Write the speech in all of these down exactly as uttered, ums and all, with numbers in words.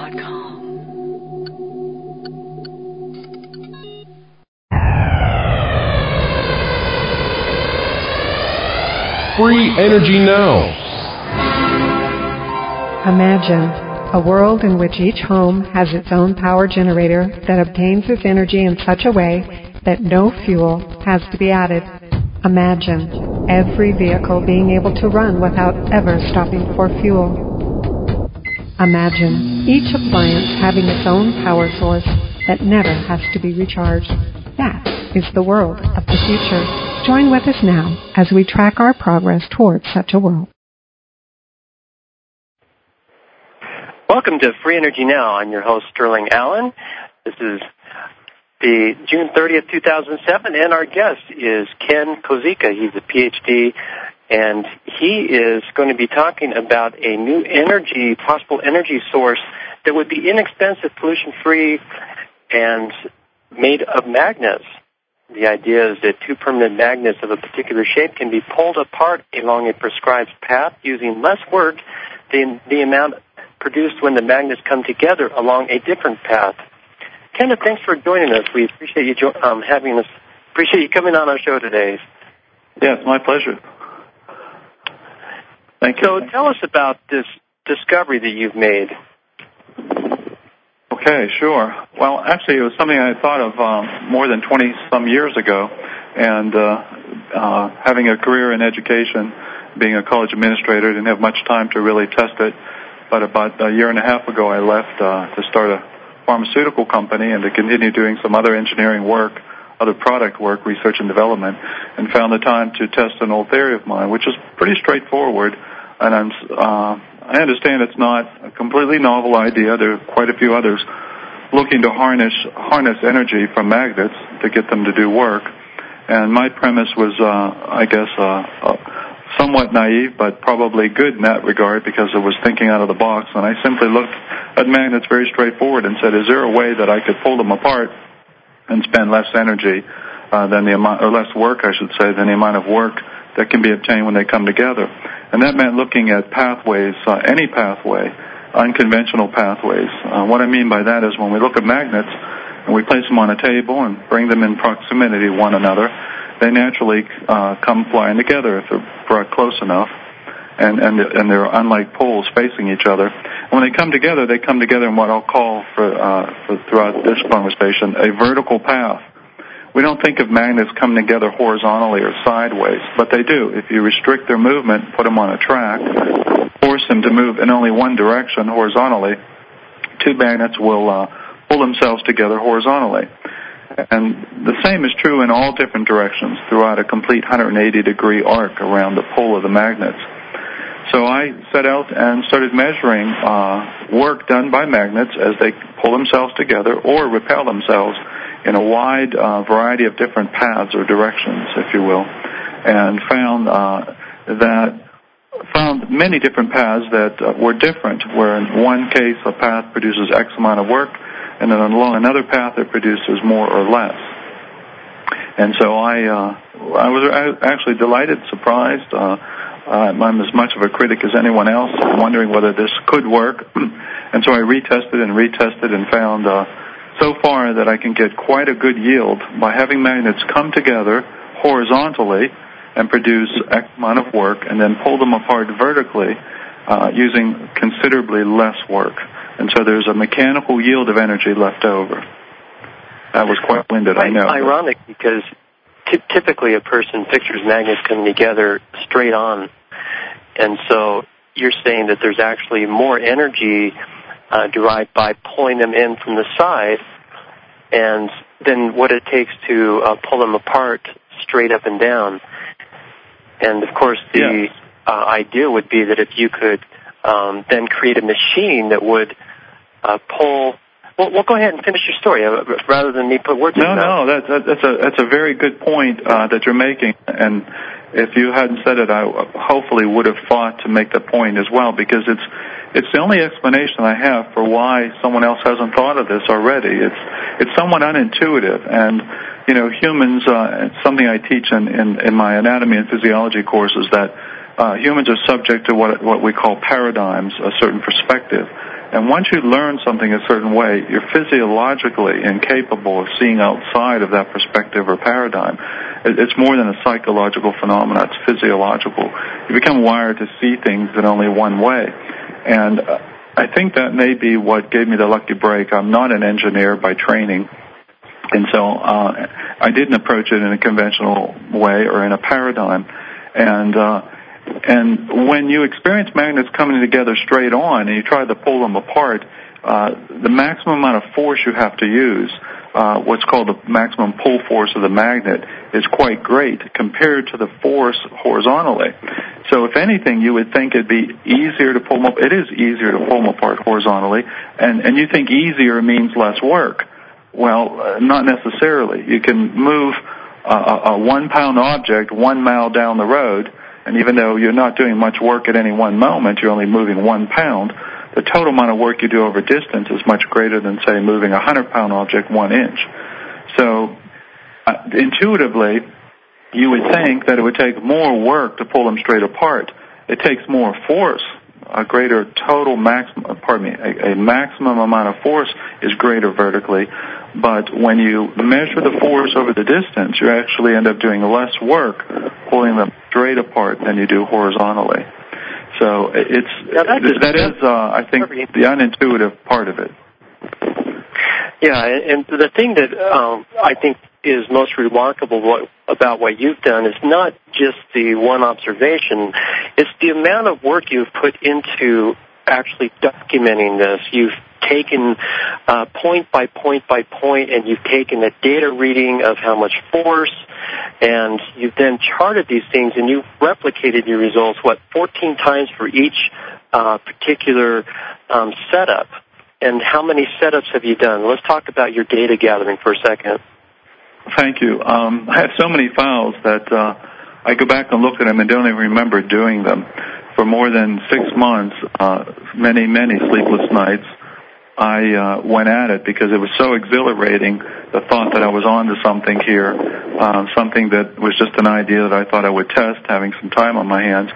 dot com. Free energy now. Imagine a world in which each home has its own power generator that obtains its energy in such a way that no fuel has to be added. Imagine every vehicle being able to run without ever stopping for fuel. Imagine each appliance having its own power source that never has to be recharged. That is the world of the future. Join with us now as we track our progress towards such a world. Welcome to Free Energy Now. I'm your host, Sterling Allen. This is the June thirtieth, two thousand seven, and our guest is Ken Kozika. He's a P H D, and he is going to be talking about a new energy, possible energy source that would be inexpensive, pollution-free, and made of magnets. The idea is that two permanent magnets of a particular shape can be pulled apart along a prescribed path using less work than the amount produced when the magnets come together along a different path. Kenneth, thanks for joining us. We appreciate you jo- um, having us. Appreciate you coming on our show today. Yes, my pleasure. Thank you. So tell us about this discovery that you've made. Okay, sure. Well, actually, it was something I thought of um, more than twenty-some years ago, and uh, uh, having a career in education, being a college administrator, didn't have much time to really test it. But about a year and a half ago, I left uh, to start a pharmaceutical company and to continue doing some other engineering work, other product work, research and development, and found the time to test an old theory of mine, which is pretty straightforward. And I'm, uh, I understand it's not a completely novel idea. There are quite a few others looking to harness harness energy from magnets to get them to do work. And my premise was, uh, I guess, uh, uh, somewhat naive, but probably good in that regard because it was thinking out of the box. And I simply looked at magnets very straightforward and said, is there a way that I could pull them apart and spend less energy uh, than the amount, or less work, I should say, than the amount of work that can be obtained when they come together? And that meant looking at pathways, uh, any pathway, unconventional pathways. Uh, what I mean by that is when we look at magnets and we place them on a table and bring them in proximity to one another, they naturally uh, come flying together if they're brought close enough, and, and, and they're unlike poles facing each other. When they come together, they come together in what I'll call, for, uh, for throughout this conversation, a vertical path. We don't think of magnets coming together horizontally or sideways, but they do. If you restrict their movement, put them on a track, force them to move in only one direction horizontally, two magnets will uh, pull themselves together horizontally. And the same is true in all different directions throughout a complete one hundred eighty degree arc around the pole of the magnets. So I set out and started measuring uh, work done by magnets as they pull themselves together or repel themselves in a wide uh, variety of different paths or directions, if you will, and found uh, that found many different paths that uh, were different, where in one case a path produces X amount of work, and then along another path it produces more or less. And so I uh, I was actually delighted, surprised. Uh, I'm as much of a critic as anyone else, wondering whether this could work. And so I retested and retested and found uh, so far that I can get quite a good yield by having magnets come together horizontally and produce X amount of work and then pull them apart vertically uh, using considerably less work. And so there's a mechanical yield of energy left over. That was quite winded, I know. Ironic, because t- typically a person pictures magnets coming together straight on. And so you're saying that there's actually more energy uh, derived by pulling them in from the side and then what it takes to uh, pull them apart straight up and down. And, of course, the yes. uh, idea would be that if you could um, then create a machine that would uh, pull... Well, well, go ahead and finish your story uh, rather than me put words in your No, mouth. no, that, that, that's, a, that's a very good point uh, that you're making. And if you hadn't said it, I hopefully would have thought to make the point as well, because it's it's the only explanation I have for why someone else hasn't thought of this already. It's it's somewhat unintuitive. And, you know, humans, uh, it's something I teach in, in, in my anatomy and physiology courses, that uh, humans are subject to what what we call paradigms, a certain perspective. And once you learn something a certain way, you're physiologically incapable of seeing outside of that perspective or paradigm. It's more than a psychological phenomenon. It's physiological. You become wired to see things in only one way. And I think that may be what gave me the lucky break. I'm not an engineer by training. And so uh, I didn't approach it in a conventional way or in a paradigm. And uh, and when you experience magnets coming together straight on and you try to pull them apart, uh, the maximum amount of force you have to use, uh, what's called the maximum pull force of the magnet, is quite great compared to the force horizontally. So if anything, you would think it'd be easier to pull them up. It is easier to pull them apart horizontally, and, and you think easier means less work. Well, uh, not necessarily. You can move a, a one-pound object one mile down the road, and even though you're not doing much work at any one moment, you're only moving one pound, the total amount of work you do over distance is much greater than, say, moving a hundred-pound object one inch. So uh, intuitively, you would think that it would take more work to pull them straight apart. It takes more force. A greater total maximum, pardon me, a, a maximum amount of force is greater vertically. But when you measure the force over the distance, you actually end up doing less work pulling them straight apart than you do horizontally. So it's that, just, that is, uh, I think, the unintuitive part of it. Yeah, and the thing that um, I think is most remarkable what, about what you've done is not just the one observation, it's the amount of work you've put into actually documenting this. You've taken uh, point by point by point, and you've taken a data reading of how much force, and you've then charted these things, and you've replicated your results, what, fourteen times for each uh, particular um, setup. And how many setups have you done? Let's talk about your data gathering for a second. Thank you. Um, I have so many files that uh, I go back and look at them and don't even remember doing them. For more than six months, uh, many, many sleepless nights, I uh, went at it because it was so exhilarating, the thought that I was on to something here, uh, something that was just an idea that I thought I would test, having some time on my hands.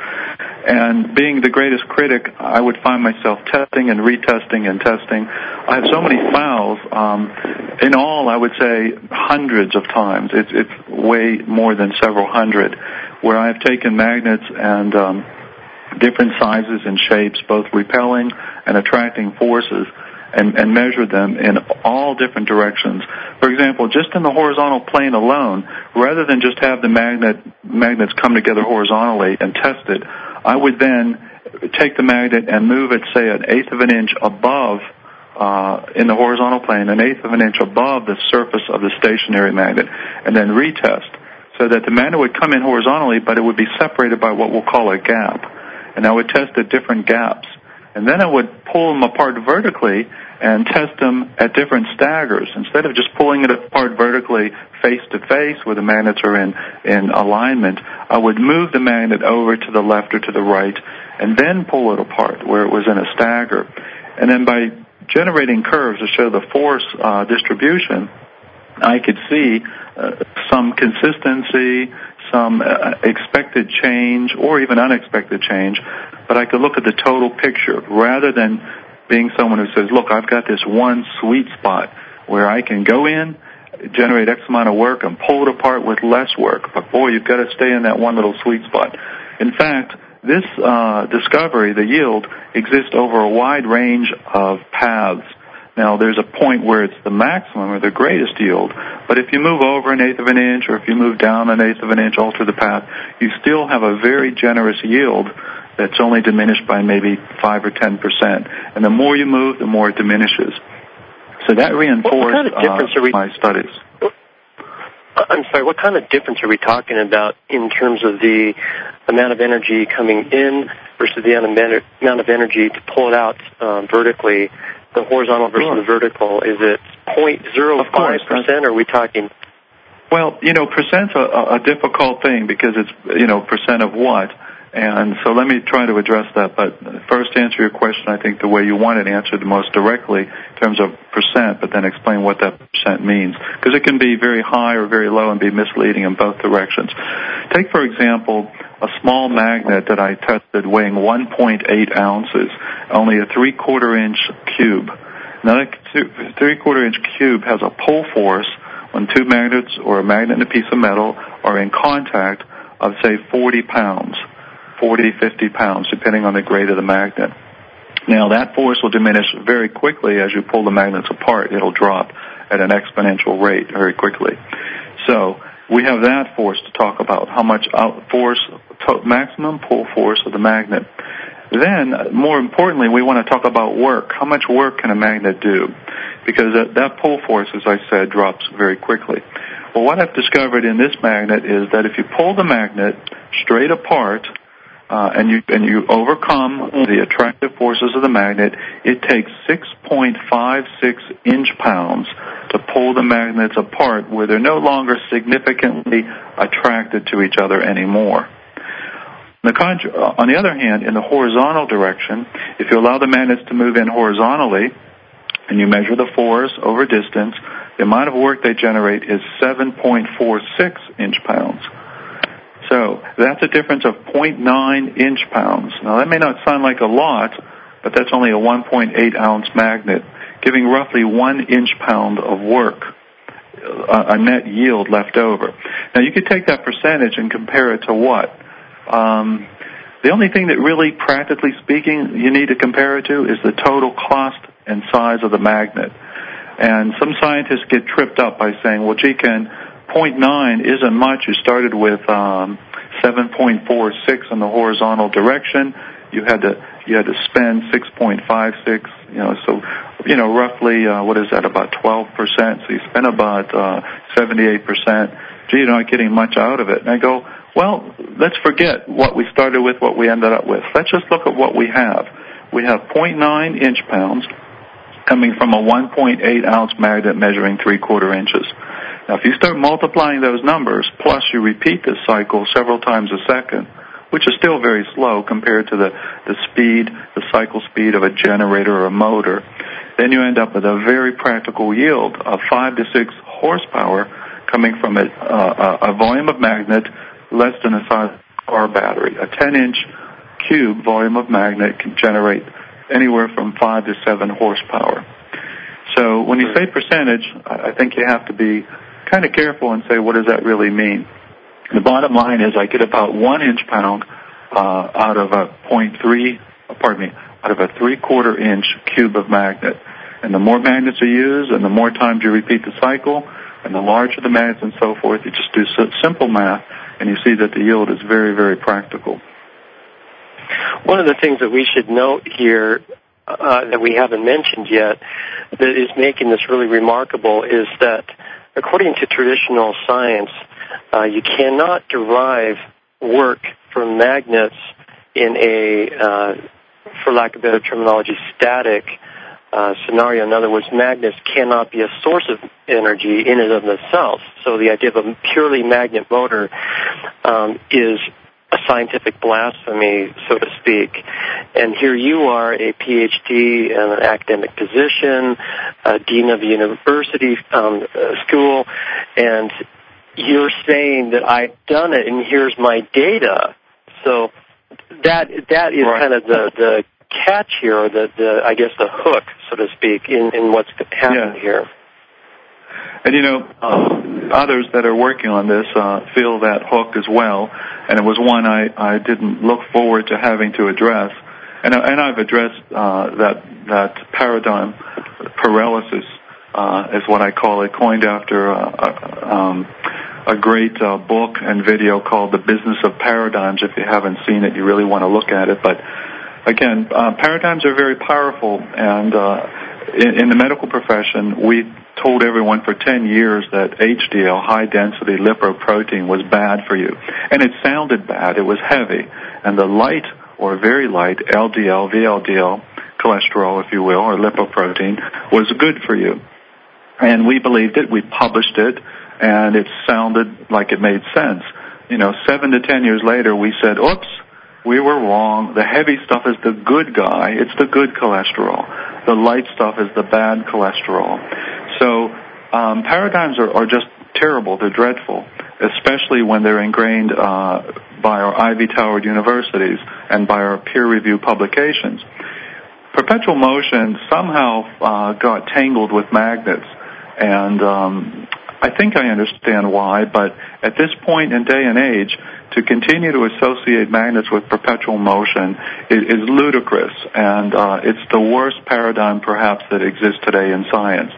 And being the greatest critic, I would find myself testing and retesting and testing. I have so many files. Um, in all, I would say hundreds of times. It's, it's way more than several hundred, where I have taken magnets and um, different sizes and shapes, both repelling and attracting forces, and, and measured them in all different directions. For example, just in the horizontal plane alone, rather than just have the magnet magnets come together horizontally and test it, I would then take the magnet and move it, say, an eighth of an inch above, uh, in the horizontal plane, an eighth of an inch above the surface of the stationary magnet, and then retest, so that the magnet would come in horizontally, but it would be separated by what we'll call a gap. And I would test at different gaps. And then I would pull them apart vertically and test them at different staggers. Instead of just pulling it apart vertically face to face where the magnets are in, in alignment, I would move the magnet over to the left or to the right and then pull it apart where it was in a stagger. And then by generating curves to show the force uh, distribution, I could see uh, some consistency, some uh, expected change, or even unexpected change, but I could look at the total picture rather than being someone who says, look, I've got this one sweet spot where I can go in, generate X amount of work, and pull it apart with less work. But boy, you've got to stay in that one little sweet spot. In fact, this uh, discovery, the yield, exists over a wide range of paths. Now, there's a point where it's the maximum or the greatest yield, but if you move over an eighth of an inch or if you move down an eighth of an inch, alter the path, you still have a very generous yield that's only diminished by maybe five or ten percent. And the more you move, the more it diminishes. So that reinforced what kind of difference uh, are we, my studies. I'm sorry, what kind of difference are we talking about in terms of the amount of energy coming in versus the amount of energy to pull it out um, vertically? The horizontal versus the vertical, is it zero point zero five percent, or are we talking? Well, you know, percent's a, a difficult thing because it's, you know, percent of what? And so let me try to address that. But first, to answer your question, I think the way you want it answered the most directly in terms of percent, but then explain what that percent means. Because it can be very high or very low and be misleading in both directions. Take, for example, a small magnet that I tested weighing one point eight ounces, only a three-quarter inch cube. Now, that three-quarter inch cube has a pull force when two magnets or a magnet and a piece of metal are in contact of, say, forty pounds, forty, fifty pounds, depending on the grade of the magnet. Now, that force will diminish very quickly as you pull the magnets apart. It'll drop at an exponential rate very quickly. So we have that force to talk about, how much out force, to, maximum pull force of the magnet. Then, more importantly, we want to talk about work. How much work can a magnet do? Because that, that pull force, as I said, drops very quickly. Well, what I've discovered in this magnet is that if you pull the magnet straight apart, Uh, and you and you overcome the attractive forces of the magnet, it takes six point five six inch pounds to pull the magnets apart where they're no longer significantly attracted to each other anymore. The con- on the other hand, in the horizontal direction, if you allow the magnets to move in horizontally and you measure the force over distance, the amount of work they generate is seven point four six inch pounds. So that's a difference of zero point nine inch pounds. Now, that may not sound like a lot, but that's only a one point eight ounce magnet, giving roughly one inch pound of work, a net yield left over. Now, you could take that percentage and compare it to what? Um, the only thing that really, practically speaking, you need to compare it to is the total cost and size of the magnet. And some scientists get tripped up by saying, well, gee, Ken, zero point nine isn't much. You started with um, seven point four six in the horizontal direction. You had to you had to spend six point five six. You know, so you know roughly uh, what is that? About twelve percent. So you spend about uh, seventy-eight percent. Gee, you're not getting much out of it. And I go, well, let's forget what we started with, what we ended up with. Let's just look at what we have. We have zero point nine inch pounds coming from a one point eight ounce magnet measuring three quarter inches. Now, if you start multiplying those numbers, plus you repeat this cycle several times a second, which is still very slow compared to the, the speed, the cycle speed of a generator or a motor, then you end up with a very practical yield of five to six horsepower coming from a, uh, a volume of magnet less than the size of a car battery. A ten inch cube volume of magnet can generate anywhere from five to seven horsepower. So when you say percentage, I think you have to be kind of careful and say, what does that really mean? The bottom line is I get about one inch pound uh, out of a point three, pardon me, out of a three-quarter inch cube of magnet. And the more magnets are used and the more times you repeat the cycle and the larger the magnets and so forth, you just do simple math and you see that the yield is very, very practical. One of the things that we should note here uh, that we haven't mentioned yet that is making this really remarkable is that according to traditional science, uh, you cannot derive work from magnets in a, uh, for lack of better terminology, static uh, scenario. In other words, magnets cannot be a source of energy in and of themselves. So the idea of a purely magnet motor um, is a scientific blasphemy, so to speak. And here you are, a P H D in an academic position, a dean of a university um, uh, school, and you're saying that I've done it, and here's my data. So that that is right. kind of the, the catch here, or the, the I guess the hook, so to speak, in, in what's happening yeah. here. And, you know, uh, others that are working on this uh, feel that hook as well, and it was one I, I didn't look forward to having to address. And, and I've addressed uh, that that paradigm, paralysis uh, is what I call it, coined after uh, a, um, a great uh, book and video called The Business of Paradigms. If you haven't seen it, you really want to look at it. But, again, uh, paradigms are very powerful, and uh, in, in the medical profession, we told everyone for ten years that H D L, high-density lipoprotein, was bad for you. And it sounded bad. It was heavy. And the light or very light L D L, V L D L, cholesterol, if you will, or lipoprotein, was good for you. And we believed it. We published it. And it sounded like it made sense. You know, seven to ten years later, we said, oops, we were wrong. The heavy stuff is the good guy. It's the good cholesterol. The light stuff is the bad cholesterol. So um, paradigms are, are just terrible. They're dreadful. especially when they're ingrained uh, by our Ivy-towered universities and by our peer-reviewed publications. Perpetual motion somehow uh, got tangled with magnets, and um, I think I understand why, but at this point in day and age, to continue to associate magnets with perpetual motion is, is ludicrous, and uh, it's the worst paradigm perhaps that exists today in science.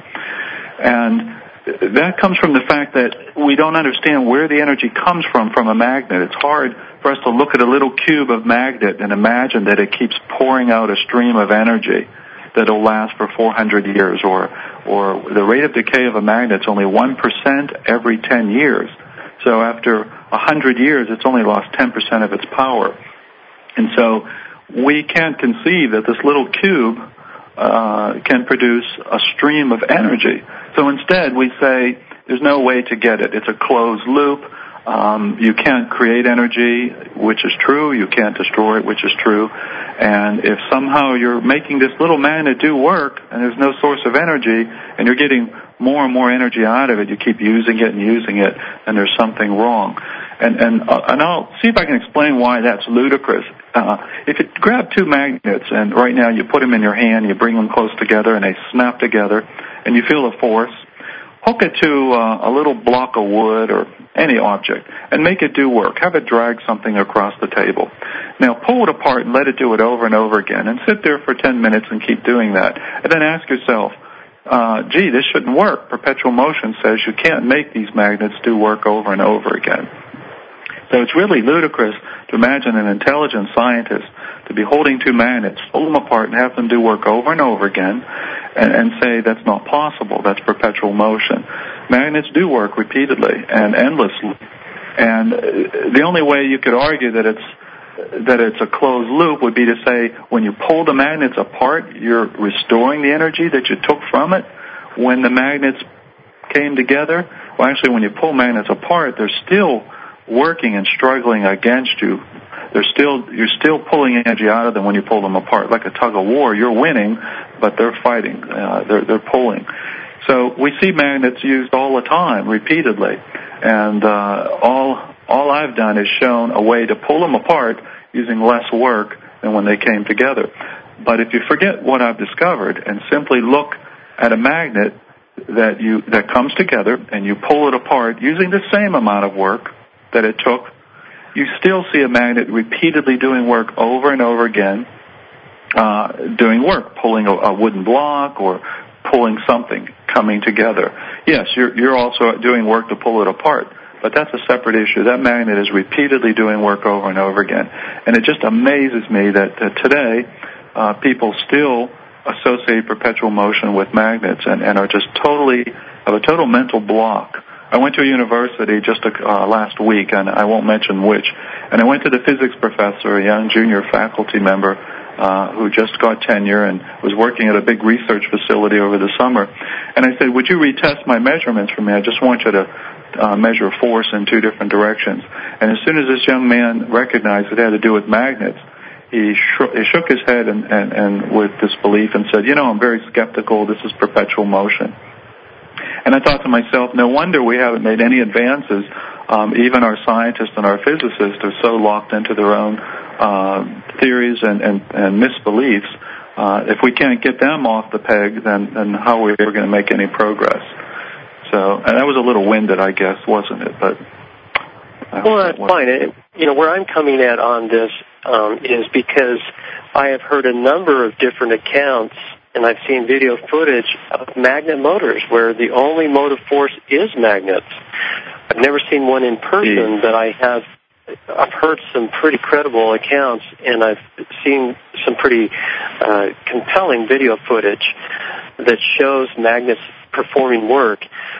And that comes from the fact that we don't understand where the energy comes from from a magnet. It's hard for us to look at a little cube of magnet and imagine that it keeps pouring out a stream of energy that will last for four hundred years, or or the rate of decay of a magnet is only one percent every ten years. So after one hundred years, it's only lost ten percent of its power. And so we can't conceive that this little cube uh, can produce a stream of energy. So instead, we say there's no way to get it. It's a closed loop. Um, you can't create energy, which is true. You can't destroy it, which is true. And if somehow you're making this little magnet do work and there's no source of energy and you're getting more and more energy out of it, you keep using it and using it, and there's something wrong. And, and, uh, and I'll see if I can explain why that's ludicrous. Uh, if you grab two magnets and right now you put them in your hand, you bring them close together and they snap together and you feel a force, hook it to uh, a little block of wood or any object and make it do work. Have it drag something across the table. Now pull it apart and let it do it over and over again and sit there for ten minutes and keep doing that. And then ask yourself, uh, gee, this shouldn't work. Perpetual motion says you can't make these magnets do work over and over again. So it's really ludicrous to imagine an intelligent scientist to be holding two magnets, pull them apart and have them do work over and over again, and, and say that's not possible. That's perpetual motion. Magnets do work repeatedly and endlessly. And the only way you could argue that it's that it's a closed loop would be to say when you pull the magnets apart, you're restoring the energy that you took from it when the magnets came together. Well, actually, when you pull magnets apart, they're still working and struggling against you. They're still you're still pulling energy out of them when you pull them apart, like a tug of war. You're winning, but they're fighting. Uh, they're they're pulling. So we see magnets used all the time, repeatedly, and uh, all all I've done is shown a way to pull them apart using less work than when they came together. But if you forget what I've discovered and simply look at a magnet that you that comes together and you pull it apart using the same amount of work that it took, you still see a magnet repeatedly doing work over and over again, uh, doing work, pulling a, a wooden block or pulling something, coming together. Yes, you're, you're also doing work to pull it apart, but that's a separate issue. That magnet is repeatedly doing work over and over again. And it just amazes me that, that today uh, people still associate perpetual motion with magnets and, and are just totally, have a total mental block. I went to a university just uh, last week, and I won't mention which, and I went to the physics professor, a young junior faculty member uh, who just got tenure and was working at a big research facility over the summer. And I said, would you retest my measurements for me? I just want you to uh, measure force in two different directions. And as soon as this young man recognized it had to do with magnets, he, sh- he shook his head and, and, and with disbelief and said, you know, I'm very skeptical. This is perpetual motion. And I thought to myself, no wonder we haven't made any advances. Um, even our scientists and our physicists are so locked into their own uh, theories and, and, and misbeliefs. Uh, if we can't get them off the peg, then, then how are we ever going to make any progress? So, and that was a little winded, I guess, wasn't it? But well, that's fine. It, you know, where I'm coming at on this um, is because I have heard a number of different accounts, and I've seen video footage of magnet motors where the only motive force is magnets. I've never seen one in person, but I have. I've heard some pretty credible accounts, and I've seen some pretty uh, compelling video footage that shows magnets performing work.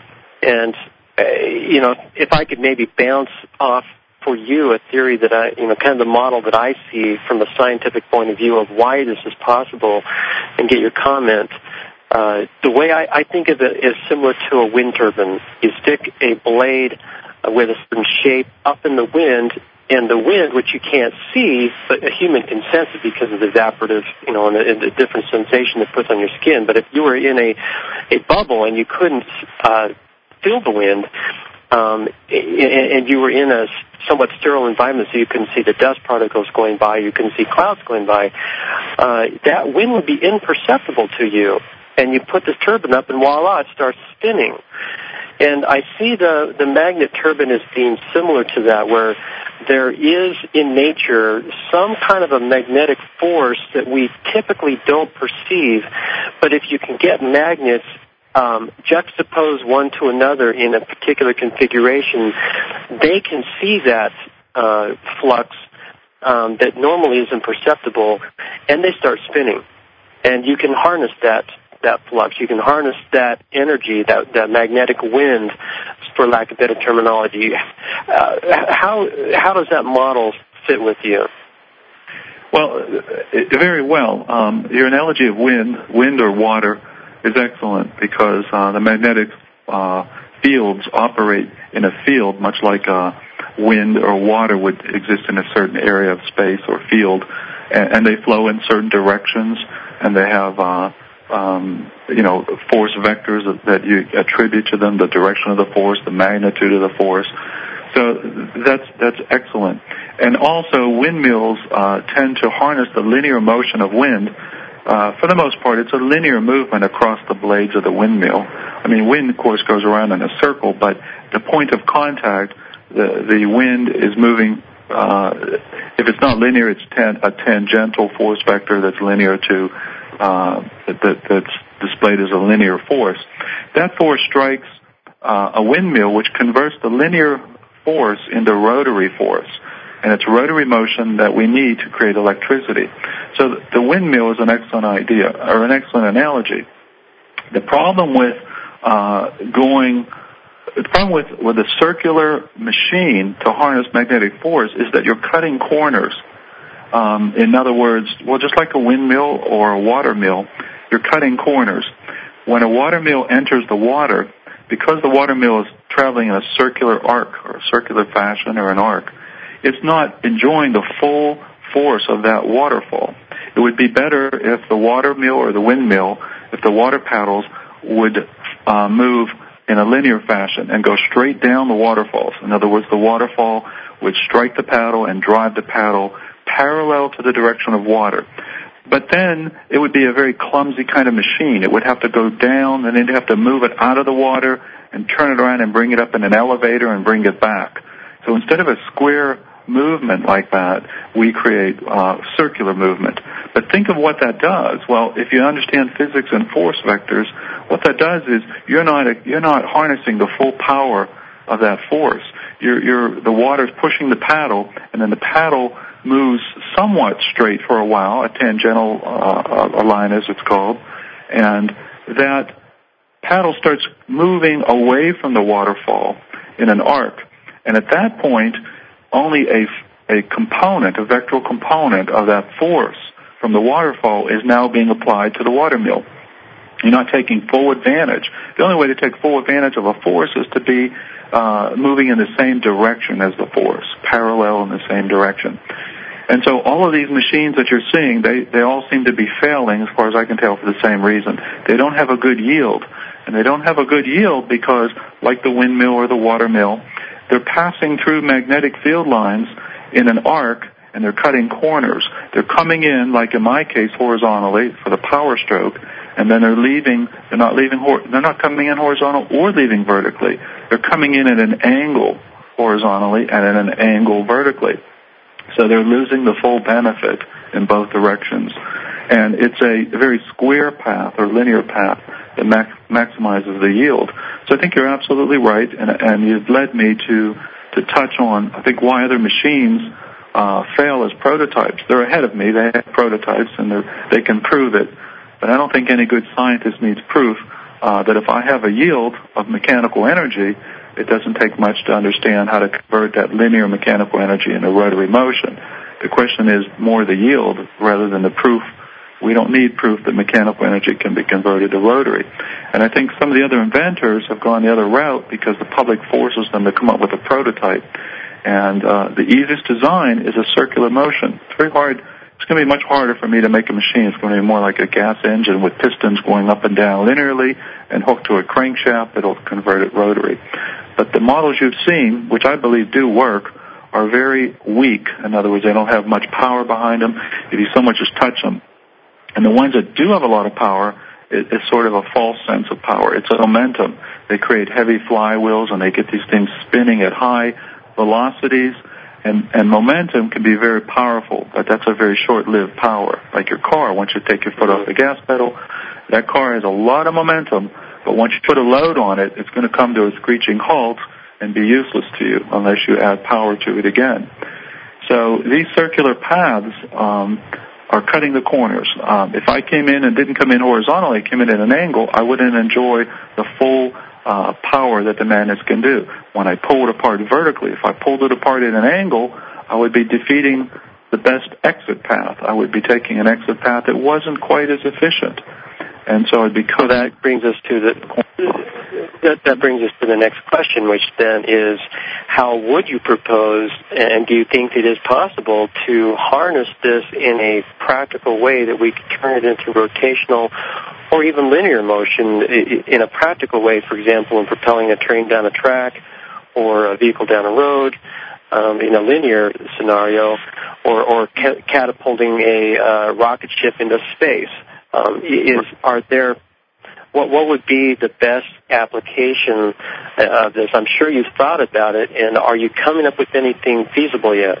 And uh, you know, if I could maybe bounce off for you a theory that I, you know, kind of the model that I see from a scientific point of view of why this is possible, and get your comment. Uh, the way I, I think of it is similar to a wind turbine. You stick a blade uh, with a certain shape up in the wind, and the wind, which you can't see, but a human can sense it because of the evaporative, you know, and the, and the different sensation it puts on your skin. But if you were in a, a bubble and you couldn't uh, feel the wind, um, and you were in a somewhat sterile environment, so you couldn't see the dust particles going by, you couldn't see clouds going by, uh, that wind would be imperceptible to you. And you put this turbine up, and voila, it starts spinning. And I see the, the magnet turbine as being similar to that, where there is in nature some kind of a magnetic force that we typically don't perceive, but if you can get magnets um, juxtapose one to another in a particular configuration, they can see that uh, flux um, that normally is imperceptible, and they start spinning. And you can harness that that flux. You can harness that energy, that, that magnetic wind, for lack of better terminology. Uh, how how does that model fit with you? Well, it, very well. Um, your analogy of wind, wind or water, is excellent because uh, the magnetic uh, fields operate in a field much like uh, wind or water would exist in a certain area of space or field, and, and they flow in certain directions, and they have uh, Um, you know, force vectors that you attribute to them, the direction of the force, the magnitude of the force. So that's that's excellent. And also, windmills uh, tend to harness the linear motion of wind. Uh, for the most part, it's a linear movement across the blades of the windmill. I mean, wind, of course, goes around in a circle, but the point of contact, the, the wind is moving. Uh, if it's not linear, it's tan- a tangential force vector that's linear to Uh, that, that's displayed as a linear force. That force strikes uh, a windmill, which converts the linear force into rotary force, and it's rotary motion that we need to create electricity. So the windmill is an excellent idea, or an excellent analogy. The problem with uh, going, the problem with, with a circular machine to harness magnetic force is that you're cutting corners. Um, in other words, well, just like a windmill or a water mill, you're cutting corners. When a water mill enters the water, because the water mill is traveling in a circular arc or a circular fashion or an arc, it's not enjoying the full force of that waterfall. It would be better if the water mill or the windmill, if the water paddles would uh, move in a linear fashion and go straight down the waterfalls. In other words, the waterfall would strike the paddle and drive the paddle parallel to the direction of water. But then it would be a very clumsy kind of machine. It would have to go down, and then you'd have to move it out of the water and turn it around and bring it up in an elevator and bring it back. So instead of a square movement like that, we create uh, circular movement. But think of what that does. Well, if you understand physics and force vectors, what that does is you're not you're not harnessing the full power of that force. You're, you're the water's pushing the paddle, and then the paddle moves somewhat straight for a while, a tangential uh, a line as it's called, and that paddle starts moving away from the waterfall in an arc. And at that point, only a, a component, a vectoral component of that force from the waterfall is now being applied to the water mill. You're not taking full advantage. The only way to take full advantage of a force is to be uh, moving in the same direction as the force, parallel in the same direction. And so all of these machines that you're seeing, they, they all seem to be failing, as far as I can tell, for the same reason. They don't have a good yield. And they don't have a good yield because, like the windmill or the water mill, they're passing through magnetic field lines in an arc, and they're cutting corners. They're coming in, like in my case, horizontally for the power stroke, and then they're leaving, they're not leaving, they're not coming in horizontal or leaving vertically. They're coming in at an angle horizontally and at an angle vertically. So they're losing the full benefit in both directions. And it's a very square path or linear path that max- maximizes the yield. So I think you're absolutely right, and, and you've led me to, to touch on, I think, why other machines uh, fail as prototypes. They're ahead of me. They have prototypes, and they can prove it. But I don't think any good scientist needs proof uh, that if I have a yield of mechanical energy, it doesn't take much to understand how to convert that linear mechanical energy into rotary motion. The question is more the yield rather than the proof. We don't need proof that mechanical energy can be converted to rotary. And I think some of the other inventors have gone the other route because the public forces them to come up with a prototype. And uh, the easiest design is a circular motion. It's very hard. It's going to be much harder for me to make a machine. It's going to be more like a gas engine with pistons going up and down linearly and hooked to a crankshaft that'll convert it rotary. But the models you've seen, which I believe do work, are very weak. In other words, they don't have much power behind them if you so much as touch them. And the ones that do have a lot of power, it, it's sort of a false sense of power. It's a momentum. They create heavy flywheels, and they get these things spinning at high velocities. And, and momentum can be very powerful, but that's a very short-lived power. Like your car, once you take your foot off the gas pedal, that car has a lot of momentum, but once you put a load on it, it's going to come to a screeching halt and be useless to you unless you add power to it again. So these circular paths um, are cutting the corners. Um, if I came in and didn't come in horizontally, came in at an angle, I wouldn't enjoy the full uh, power that the magnets can do. When I pull it apart vertically, if I pulled it apart at an angle, I would be defeating the best exit path. I would be taking an exit path that wasn't quite as efficient. And so it'd be so that brings us to the that, that brings us to the next question, which then is, how would you propose, and do you think it is possible to harness this in a practical way that we could turn it into rotational or even linear motion in a practical way, for example, in propelling a train down a track or a vehicle down a road, um, in a linear scenario, or, or ca- catapulting a uh, rocket ship into space? Um, is are there what what would be the best application of this? I'm sure you've thought about it, and are you coming up with anything feasible yet?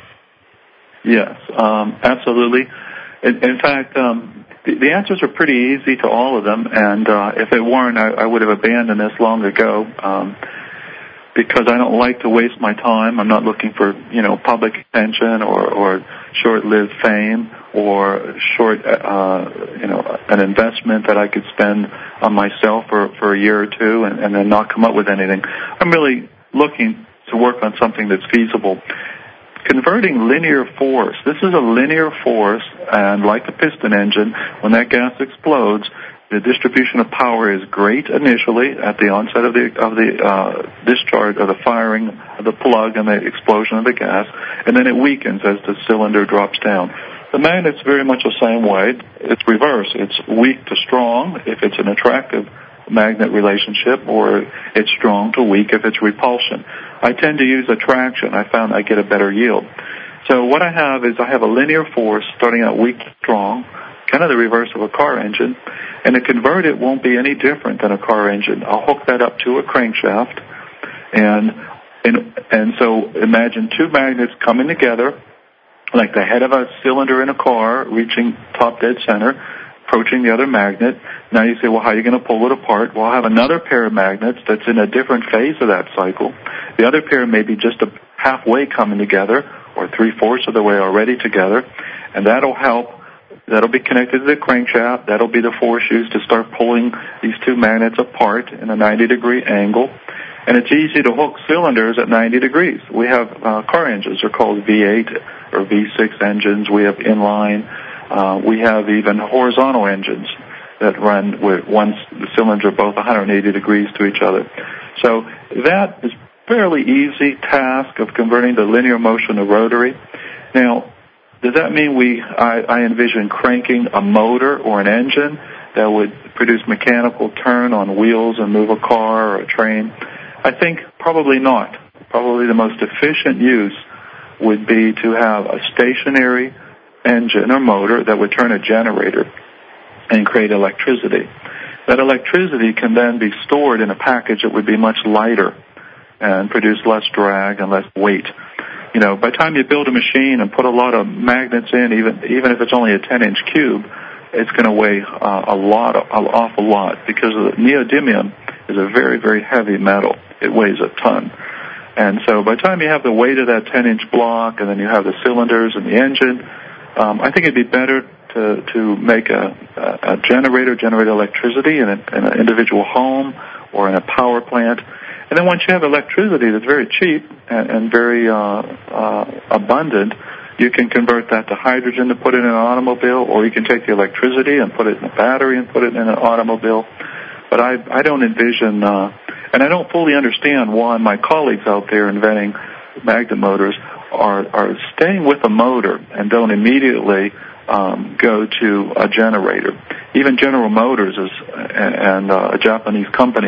Yes, um, absolutely. In, in fact, um, the, the answers are pretty easy to all of them, and uh, if it weren't, I, I would have abandoned this long ago. Um, because I don't like to waste my time. I'm not looking for, you know, public attention or, or short-lived fame or short, uh, you know, an investment that I could spend on myself for, for a year or two and, and then not come up with anything. I'm really looking to work on something that's feasible. Converting linear force. This is a linear force, and like the piston engine, when that gas explodes, the distribution of power is great initially at the onset of the of the uh, discharge or the firing of the plug and the explosion of the gas, and then it weakens as the cylinder drops down. The magnet's very much the same way. It's reverse. It's weak to strong if it's an attractive magnet relationship, or it's strong to weak if it's repulsion. I tend to use attraction. I found I get a better yield. So what I have is I have a linear force starting out weak to strong, kind of the reverse of a car engine, and to convert it won't be any different than a car engine. I'll hook that up to a crankshaft, and and, and so imagine two magnets coming together, like the head of a cylinder in a car reaching top dead center, approaching the other magnet. Now you say, well, how are you going to pull it apart? Well, I'll have another pair of magnets that's in a different phase of that cycle. The other pair may be just a halfway coming together, or three-fourths of the way already together, and that'll help. That'll be connected to the crankshaft. That'll be the force used to start pulling these two magnets apart in a ninety-degree angle. And it's easy to hook cylinders at ninety degrees. We have uh, car engines. They're called V eight or V six engines. We have inline. Uh, we have even horizontal engines that run with one the cylinders are both one hundred eighty degrees to each other. So that is a fairly easy task of converting the linear motion to rotary. Now, does that mean we, I, I envision cranking a motor or an engine that would produce mechanical turn on wheels and move a car or a train? I think probably not. Probably the most efficient use would be to have a stationary engine or motor that would turn a generator and create electricity. That electricity can then be stored in a package that would be much lighter and produce less drag and less weight. You know, by the time you build a machine and put a lot of magnets in, even even if it's only a ten-inch cube, it's going to weigh uh, a lot, an awful lot, because the neodymium is a very, very heavy metal. It weighs a ton. And so by the time you have the weight of that ten-inch block, and then you have the cylinders and the engine, um, I think it'd be better to to make a, a, a generator generate electricity in, a, in an individual home or in a power plant. And then once you have electricity that's very cheap and, and very uh, uh, abundant, you can convert that to hydrogen to put it in an automobile, or you can take the electricity and put it in a battery and put it in an automobile. But I, I don't envision, uh, and I don't fully understand why my colleagues out there inventing magnet motors are, are staying with a motor and don't immediately um, go to a generator. Even General Motors is, and uh, a Japanese company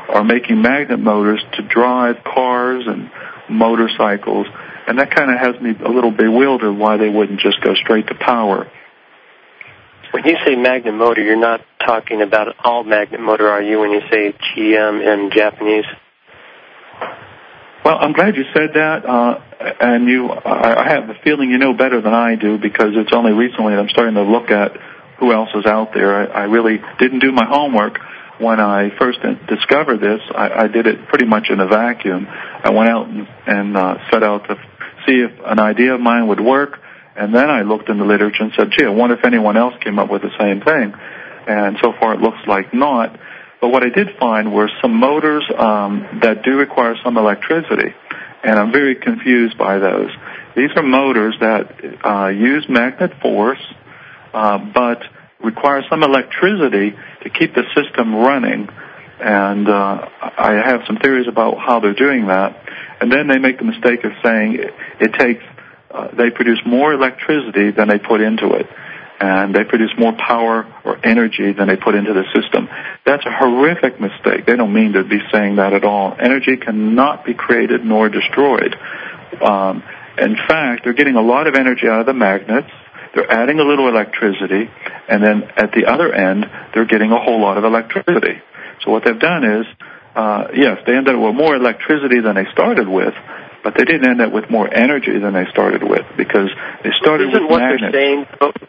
are making magnet motors to drive cars and motorcycles, and that kind of has me a little bewildered why they wouldn't just go straight to power. When you say magnet motor, you're not talking about all magnet motor, are you, when you say G M in Japanese? Well, I'm glad you said that, uh, and you. I, I have the feeling you know better than I do, because it's only recently that I'm starting to look at who else is out there. I, I really didn't do my homework when I first discovered this. I, I did it pretty much in a vacuum. I went out and, and uh, set out to see if an idea of mine would work, and then I looked in the literature and said, gee, I wonder if anyone else came up with the same thing. And so far it looks like not. But what I did find were some motors um, that do require some electricity, and I'm very confused by those. These are motors that uh, use magnet force, uh, but require some electricity to keep the system running. And uh, I have some theories about how they're doing that. And then they make the mistake of saying it, it takes, uh, they produce more electricity than they put into it. And they produce more power or energy than they put into the system. That's a horrific mistake. They don't mean to be saying that at all. Energy cannot be created nor destroyed. Um, in fact, they're getting a lot of energy out of the magnets. They're adding a little electricity, and then at the other end, they're getting a whole lot of electricity. So what they've done is, uh, yes, they ended up with more electricity than they started with, but they didn't end up with more energy than they started with, because they started Isn't with what magnets. They're saying,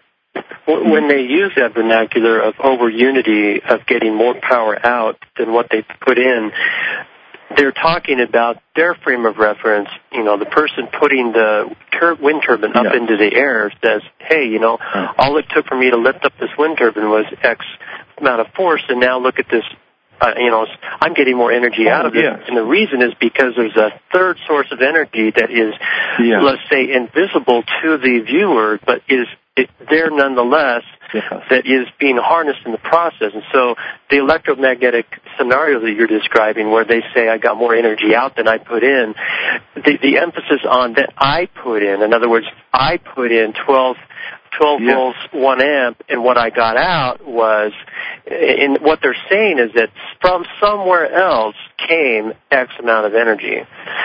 when they use that vernacular of over unity, of getting more power out than what they put in, they're talking about their frame of reference. You know, the person putting the tur- wind turbine up yeah. into the air says, hey, you know, all it took for me to lift up this wind turbine was X amount of force, and now look at this. Uh, you know, I'm getting more energy oh, out of it. yes. And the reason is because there's a third source of energy that is, yes. let's say, invisible to the viewer, but is it, there nonetheless, yes. that is being harnessed in the process. And so the electromagnetic scenario that you're describing, where they say I got more energy out than I put in, the, the emphasis on that I put in, in other words, I put in twelve, twelve yes. volts, one amp, and what I got out was, and what they're saying is that from somewhere else came X amount of energy.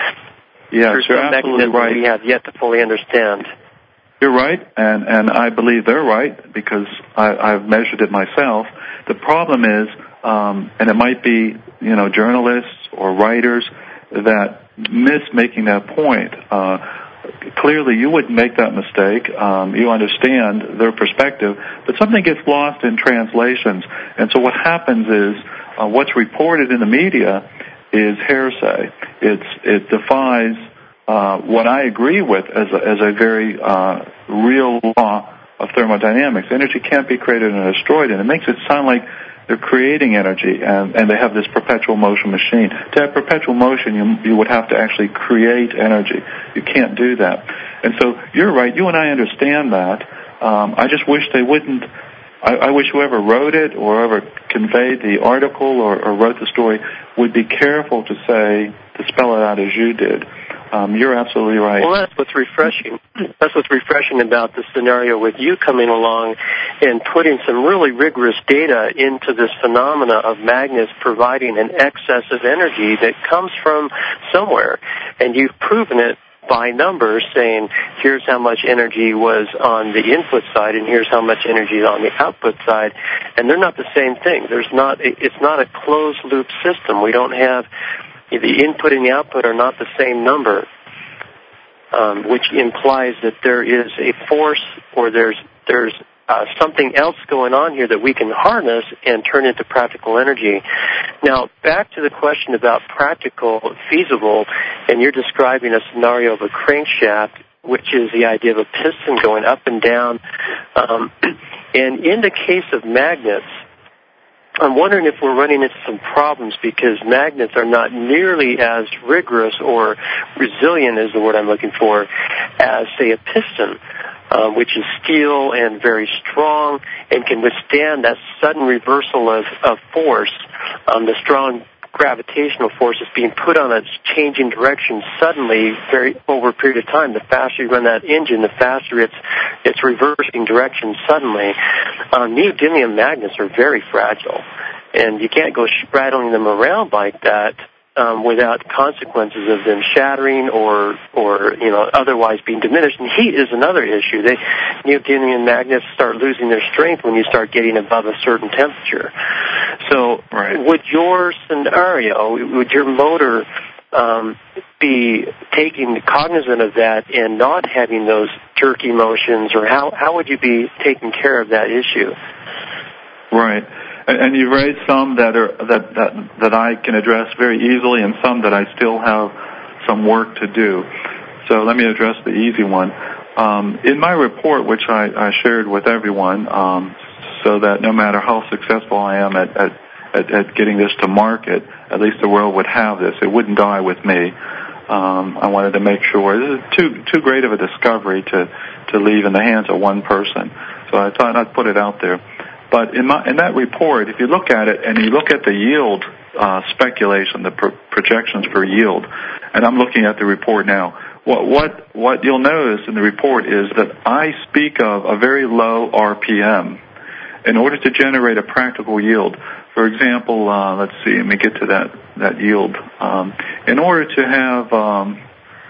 Yes, Through you're some absolutely mechanism right. we have yet to fully understand. You're right, and, and I believe they're right, because I, I've measured it myself. The problem is, um, and it might be, you know, journalists or writers that miss making that point. Uh, clearly, you wouldn't make that mistake. Um, you understand their perspective, but something gets lost in translations. And so what happens is, uh, what's reported in the media is hearsay. It's, it defies Uh, what I agree with as a, as a very uh, real law of thermodynamics. Energy can't be created and destroyed, and it makes it sound like they're creating energy, and, and they have this perpetual motion machine. To have perpetual motion, you, you would have to actually create energy. You can't do that. And so you're right. You and I understand that. Um, I just wish they wouldn't. I, I wish whoever wrote it or whoever conveyed the article or, or wrote the story would be careful to say, to spell it out as you did. Um, you're absolutely right. Well, that's what's refreshing. That's what's refreshing about the scenario with you coming along and putting some really rigorous data into this phenomena of magnets providing an excess of energy that comes from somewhere. And you've proven it by numbers, saying here's how much energy was on the input side and here's how much energy is on the output side. And they're not the same thing. There's not, it's not a closed loop system. We don't have, the input and the output are not the same number, um, which implies that there is a force or there's there's uh, something else going on here that we can harness and turn into practical energy. Now, back to the question about practical, feasible, and you're describing a scenario of a crankshaft, which is the idea of a piston going up and down. Um, and in the case of magnets, I'm wondering if we're running into some problems because magnets are not nearly as rigorous or resilient, is the word I'm looking for, as, say, a piston, um, which is steel and very strong and can withstand that sudden reversal of, of force, um, the strong gravitational force is being put on a changing direction suddenly very over a period of time. The faster you run that engine, the faster it's it's reversing direction suddenly. Um, neodymium magnets are very fragile, and you can't go sh- rattling them around like that um, without consequences of them shattering or, or you know, otherwise being diminished. And heat is another issue. They, neodymium magnets start losing their strength when you start getting above a certain temperature. So right. would your scenario, would your motor um, be taking cognizant of that and not having those jerky motions, or how, how would you be taking care of that issue? Right. And you raised some that are that, that that I can address very easily, and some that I still have some work to do. So let me address the easy one. Um, in my report, which I, I shared with everyone, um, so that no matter how successful I am at, at, at, at getting this to market, at least the world would have this. It wouldn't die with me. Um, I wanted to make sure this is too too great of a discovery to to leave in the hands of one person. So I thought I'd put it out there. But in, my, in that report, if you look at it and you look at the yield uh, speculation, the pro- projections for yield, and I'm looking at the report now, what, what, what you'll notice in the report is that I speak of a very low R P M in order to generate a practical yield. For example, uh, let's see, let me get to that, that yield. Um, in order to have, um,